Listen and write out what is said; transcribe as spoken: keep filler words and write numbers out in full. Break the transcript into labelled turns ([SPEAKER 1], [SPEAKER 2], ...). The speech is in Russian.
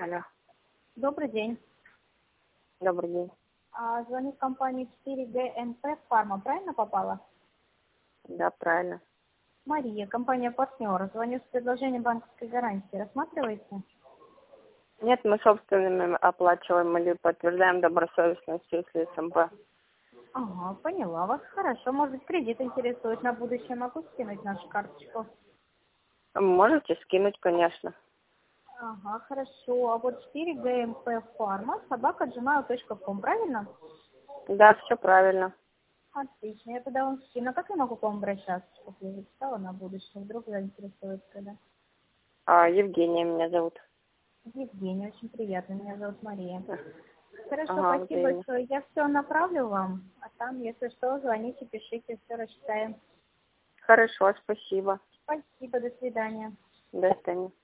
[SPEAKER 1] Алло,
[SPEAKER 2] Добрый день.
[SPEAKER 1] добрый день.
[SPEAKER 2] А, звоню в компанию четыре гэ эн пэ Фарма. Правильно попала?
[SPEAKER 1] Да, правильно.
[SPEAKER 2] Мария, компания партнер. Звоню с предложением банковской гарантии. Рассматриваете?
[SPEAKER 1] Нет, мы собственными оплачиваем или подтверждаем добросовестность, если эс эм пэ.
[SPEAKER 2] Ага, поняла вас. Хорошо. Может быть, кредит интересует на будущее. Могу скинуть нашу карточку?
[SPEAKER 1] Можете скинуть, конечно.
[SPEAKER 2] Ага, хорошо. А вот четыре гэ эн пэ Фарма, собака джимейл точка ком, правильно?
[SPEAKER 1] Да, все правильно.
[SPEAKER 2] Отлично. Я тогда вам скину. А как я могу к вам обращаться, чтобы я записала на будущее? Вдруг заинтересует, когда?
[SPEAKER 1] А, Евгения меня зовут.
[SPEAKER 2] Евгения, очень приятно. Меня зовут Мария. Хорошо,
[SPEAKER 1] Ага,
[SPEAKER 2] спасибо
[SPEAKER 1] взаимно.
[SPEAKER 2] большое. Я все направлю вам, а там, если что, звоните, пишите, все рассчитаем.
[SPEAKER 1] Хорошо, спасибо.
[SPEAKER 2] Спасибо, до свидания.
[SPEAKER 1] До свидания.